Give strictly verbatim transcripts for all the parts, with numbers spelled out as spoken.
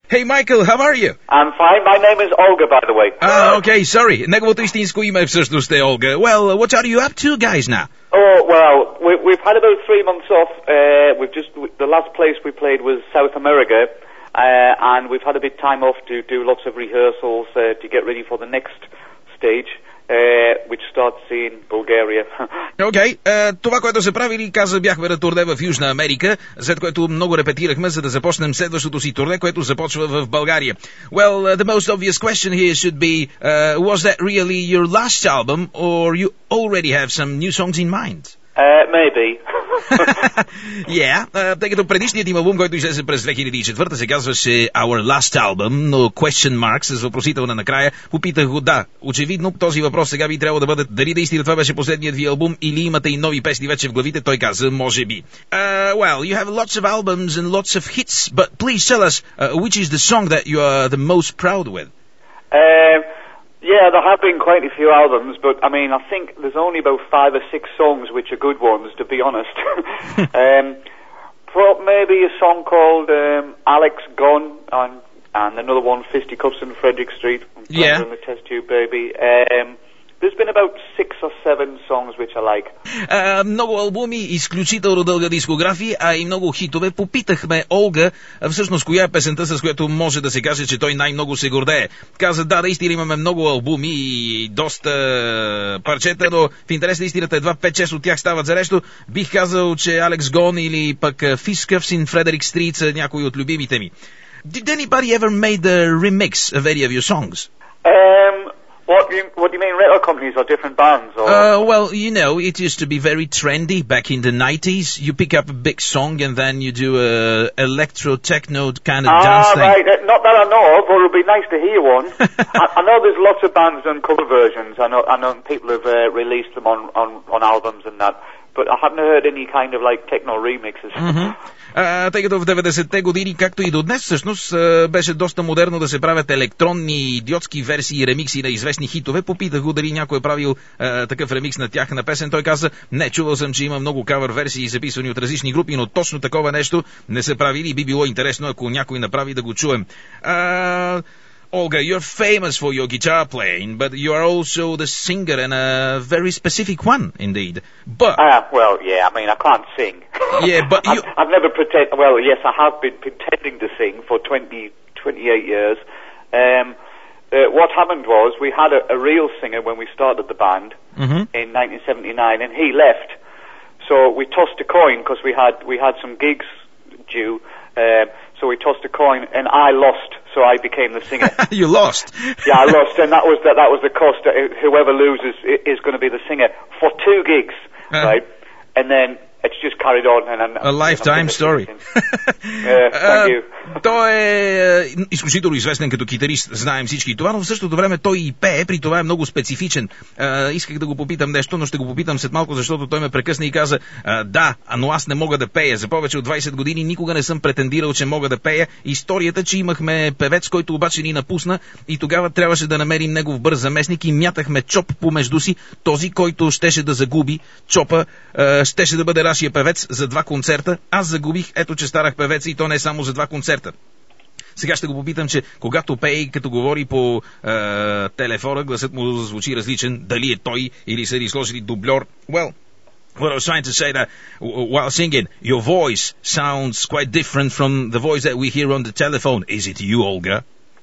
Hey, Michael, how are you? I'm fine. My name is Olga, by the way. Ah, okay, sorry. Неговото истинско име всъщност е Olga. Well, what are you up to, guys, now? Oh, well, we, we've had about three months off. Uh, we've just, we, the last place we played was South America, uh, and we've had a bit time off to do lots of rehearsals uh, to get ready for the next stage, uh, which starts in Bulgaria. Окей, okay. uh, това, което се правили, каза, бяхме на турне в Южна Америка, след което много репетирахме, за да започнем следващото си турне, което започва в България. Well, uh, the most obvious question here should be, uh, was that really your last album, or you already have some new songs in mind? Uh, maybe. yeah, uh, тъй като предишният им албум, който излезе през две хиляди и четвърта, се казваше Our Last Album, но question mark с въпросителна накрая, попитах го, да, очевидно този въпрос сега би трябвало да бъде дали наистина това беше последният ви албум или имате и нови песни вече в главите, той каза, може би. Uh, well, you have lots of albums and lots of hits, but please tell us, uh, which is the song that you are the most proud with? Uh, Yeah, there have been quite a few albums, but I mean, I think there's only about five or six songs which are good ones, to be honest. um, maybe a song called um, Alex Gone, and, and another one, Fisty Cups in Frederick Street. Yeah. The Test Tube Baby. Um, There's been about six or seven songs which I like. Uh, много албуми, изключително дълга дискография, а и много хитове. Попитахме Олга, всъщност коя е песента, с която може да се каже, че той най-много се гордее. Каза, да, наистина имаме много албуми и доста парчета, но в интерес на истината едва пет-шест от тях стават за нещо. Бих казал, че Алекс Гон или пък Fish Cuffs in Frederick Street са някои от любимите ми. Did anybody ever made a remix of any of your songs? Um... What do you, what do you mean, record companies or different bands? Or? Uh, well, you know, it used to be very trendy back in the nineties. You pick up a big song and then you do a electro-techno kind of ah, dance thing. Ah, right. Not that I know of, but it would be nice to hear one. I, I know there's lots of bands and cover versions. I know, I know people have uh, released them on, on, on albums and that. But I haven't heard any kind of like techno remixes. Mm-hmm. А, тъй като в деветдесетте години, както и до днес, всъщност беше доста модерно да се правят електронни идиотски версии и ремикси на известни хитове. Попитах го дали някой е правил а, такъв ремикс на тях на песен. Той каза, не, чувал съм, че има много кавър версии записани от различни групи, но точно такова нещо не са правили и би било интересно, ако някой направи да го чуем. А... Olga, you're famous for your guitar playing, but you are also the singer, and a very specific one, indeed. But ah, well, yeah, I mean, I can't sing. Yeah, but you... I've, I've never pretend. Well, yes, I have been pretending to sing for twenty, twenty-eight years. Um, uh, what happened was we had a, a real singer when we started the band mm-hmm. in nineteen seventy-nine, and he left. So we tossed a coin because we had we had some gigs due. Um, so we tossed a coin, and I lost. So I became the singer. You lost? Yeah, I lost, and that was the, that was the cost. Whoever loses is going to be the singer for two gigs, uh, right? And then it's just carried on. And, and a lifetime story. Yeah, thank you. Той е изключително известен като китарист, знаем всички това, но в същото време той и пее, при това е много специфичен. А, исках да го попитам нещо, но ще го попитам след малко, защото той ме прекъсна и каза, а, да, но аз не мога да пея. За повече от двайсет години никога не съм претендирал, че мога да пея. Историята, че имахме певец, който обаче ни напусна и тогава трябваше да намерим негов бърз заместник и мятахме чоп помежду си. Този, който щеше да загуби чопа, а, щеше да бъде нашия певец за два концерта. Аз загубих, ето че станах певец и то не само за два концерта. Сега ще го попитам, че когато пее и като говори по е, телефона, гласът му звучи различен, дали е той или са ли сложили дубльор. Well, what I was trying to say that while singing, your voice sounds quite different from the voice that we hear on the telephone. Is it you, Olga?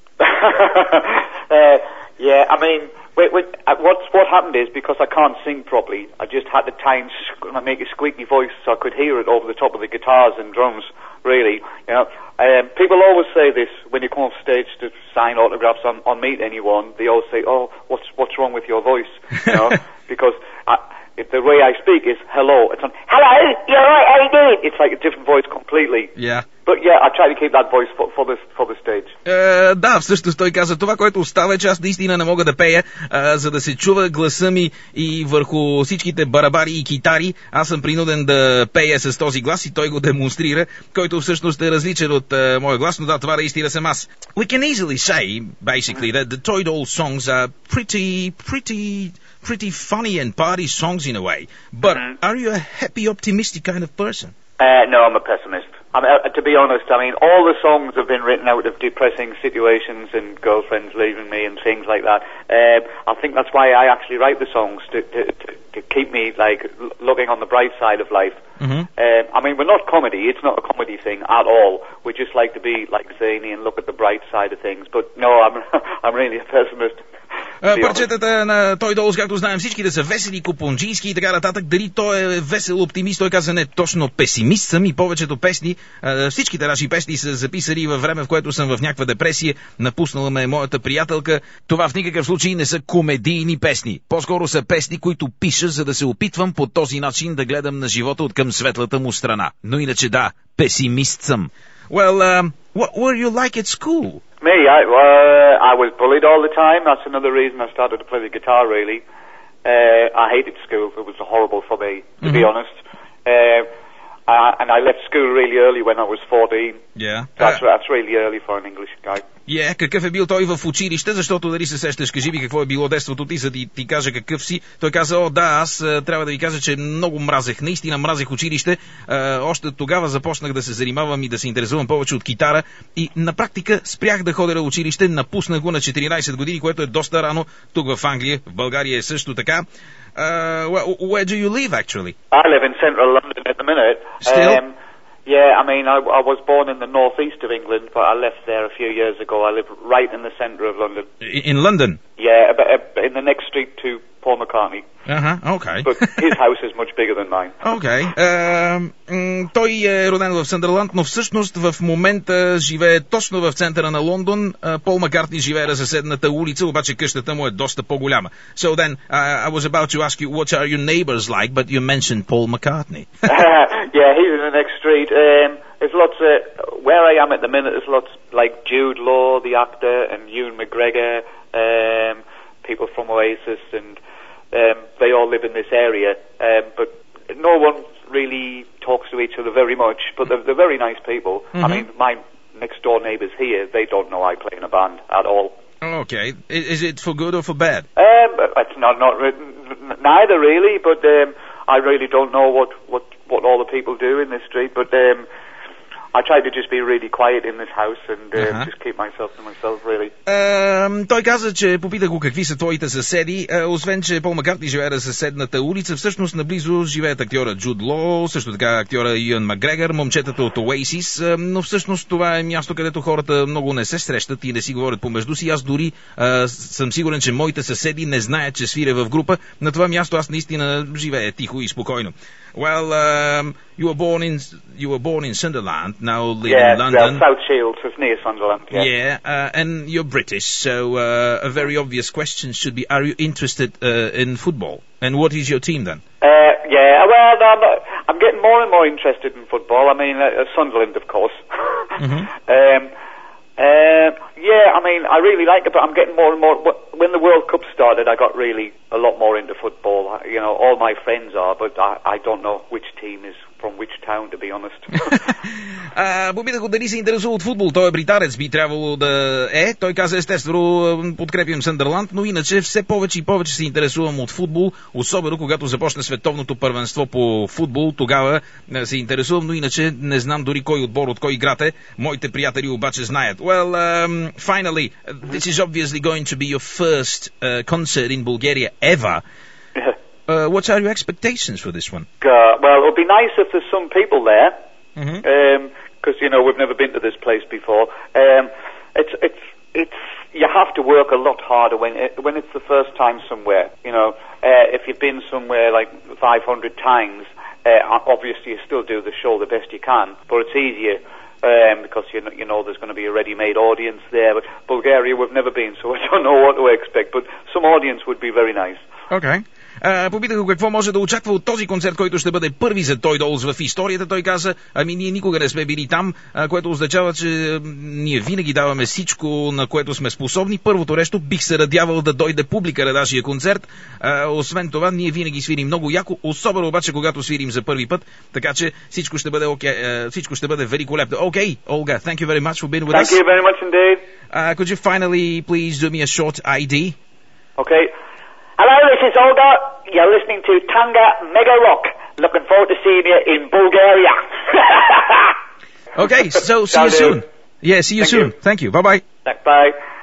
uh, yeah, I mean, wait, wait, uh, what's, what happened is, because I can't sing properly, I just had to try and sk- make a squeaky voice so I could hear it over the top of the guitars and drums, really. You know, um, people always say this when you come off stage to sign autographs on, on meet anyone. They always say, "Oh, what's what's wrong with your voice?" You know, because I, if the way I speak is hello. It's on, hello, you're right, how you doing? It's like a different voice completely. Yeah. But yeah, I try to keep that voice for, for the for the stage. Uh, да, всъщност той каза, това, което остава е, че аз наистина не мога да пея, uh, за да се чува гласа ми и върху всичките барабари и китари. Аз съм принуден да пея с този глас и той го демонстрира, който всъщност е различен от uh, моя глас, но да, това наистина съм аз. We can easily say, basically, that the Toy Doll songs are pretty, pretty, pretty funny and party songs in a way. But mm-hmm. Are you a happy, optimistic kind of person? Uh, no, I'm a pessimist. I mean, uh, to be honest, I mean, all the songs have been written out of depressing situations and girlfriends leaving me and things like that. Um, I think that's why I actually write the songs, to, to, to, to keep me, like, l- looking on the bright side of life. Mm-hmm. Um, I mean, we're not comedy. It's not a comedy thing at all. We just like to be, like, zany and look at the bright side of things. But no, I'm, I'm really a pessimist. Парчетата на Той Долс, както знаем всичките, са весели, купонджийски и така нататък. Дали той е весел оптимист, той каза не, точно песимист съм и повечето песни, всичките наши песни са записали във време, в което съм в някаква депресия, напуснала ме моята приятелка. Това в никакъв случай не са комедийни песни. По-скоро са песни, които пиша, за да се опитвам по този начин да гледам на живота от към светлата му страна. Но иначе да, песимист съм. Well, um, what were you like at school? Me, I, uh, I was bullied all the time. That's another reason I started to play the guitar, really. Uh, I hated school. It was horrible for me, to mm-hmm. be honest. Uh, uh, and I left school really early when I was fourteen. Yeah. That's, uh, that's really early for an English guy. Yeah, какъв е бил той в училище, защото дали се сещаш, кажи ми какво е било детството ти, за да ти, ти кажа какъв си. Той каза, о да, аз трябва да ви кажа, че много мразех, наистина мразех училище. А, още тогава започнах да се занимавам и да се интересувам повече от китара и на практика спрях да ходя на училище, напуснах го на четиринайсет години, което е доста рано тук в Англия, в България е също така. Uh, where do you live actually? I live in central London at the minute. Still? Um, Yeah, I mean, I, I was born in the northeast of England, but I left there a few years ago. I live right in the centre of London. In London? Yeah, but, uh, in the next street to Paul McCartney. Uh-huh, okay. But his house is much bigger than mine. Okay. Uh, м- той е роден в Съндърланд, но всъщност в момента живее точно в центъра на Лондон. Uh, Пол Маккартни живее на съседната улица, обаче къщата му е доста по-голяма. So then, uh, I was about to ask you, what are your neighbors like, but you mentioned Paul McCartney. Yeah, he's in the next street. Um, there's lots of, where I am at the minute, there's lots like Jude Law, the actor, and Ewan McGregor, um, people from Oasis, and um, they all live in this area. Um, but no one really talks to each other very much, but they're, they're very nice people. Mm-hmm. I mean, my next door neighbours here, they don't know I play in a band at all. Okay. Is it for good or for bad? Um, it's not, not neither really, but um, I really don't know what, what, what all the people do in this street, but um, I try to just be really quiet in this house and uh, uh-huh. just keep myself to myself, really. Uh, той каза, че попита го какви са твоите съседи. Uh, освен, че Пол Маккартни живее на съседната улица, всъщност наблизо живеят актьора Джуд Лоу, също така актьора Юан Макгрегор, момчетата от Oasis, uh, но всъщност това е място, където хората много не се срещат и не си говорят помежду си. Аз дори uh, съм сигурен, че моите съседи не знаят, че свиря в група. На това място аз наистина живея тихо и спокойно. Well, um, you were born in you were born in Sunderland, now live yeah, in London. Yeah, South Shields, it's near Sunderland. Yeah, yeah uh, and you're British, so uh, a very obvious question should be: are you interested uh, in football? And what is your team then? Uh, yeah, well, I'm, I'm getting more and more interested in football. I mean, uh, Sunderland, of course. mm-hmm. um, Uh, yeah, I mean, I really like it, but I'm getting more and more. When the World Cup started, I got really a lot more into football. You know, all my friends are, but I, I don't know which team is from which town, to be honest. uh, попитах го дали се интересува от футбол. Той е британец, би трябвало да е. Той каза, естествено, подкрепям Съндърланд, но иначе все повече и повече се интересувам от футбол, особено когато започне световното първенство по футбол. Тогава се интересувам, но иначе не знам дори кой отбор от кой играте. Моите приятели обаче знаят. Well, um, finally, this is obviously going to be your first uh, concert in Bulgaria ever. Uh, what are your expectations for this one? Uh, well, it would be nice if there's some people there, because mm-hmm. um, you know we've never been to this place before. Um, it's it's it's you have to work a lot harder when it, when it's the first time somewhere. You know, uh, if you've been somewhere like five hundred times, uh, obviously you still do the show the best you can, but it's easier. Um, because you know, you know there's going to be a ready-made audience there. But Bulgaria, we've never been, so I don't know what to expect. But some audience would be very nice. Okay. Uh, попитах го какво може да очаква от този концерт, който ще бъде първи за Той Долс в историята. Той каза, ами ние никога не сме били там, uh, което означава, че uh, ние винаги даваме всичко, на което сме способни. Първото нещо, бих се радявал да дойде публика на нашия концерт. Uh, освен това, ние винаги свирим много яко, особено обаче, когато свирим за първи път. Така че всичко ще бъде, okay, uh, всичко ще бъде великолепно. Okay, Olga, thank you very much for being with thank us. Thank you very much indeed. Uh, could you finally please do me a short I D? Okay. Hello, this is Olga. You're listening to Tanga Mega Rock. Looking forward to seeing you in Bulgaria. Okay, so see Ciao, you soon. dude. Yeah, see you Thank soon. you. Thank you. Bye-bye. Bye.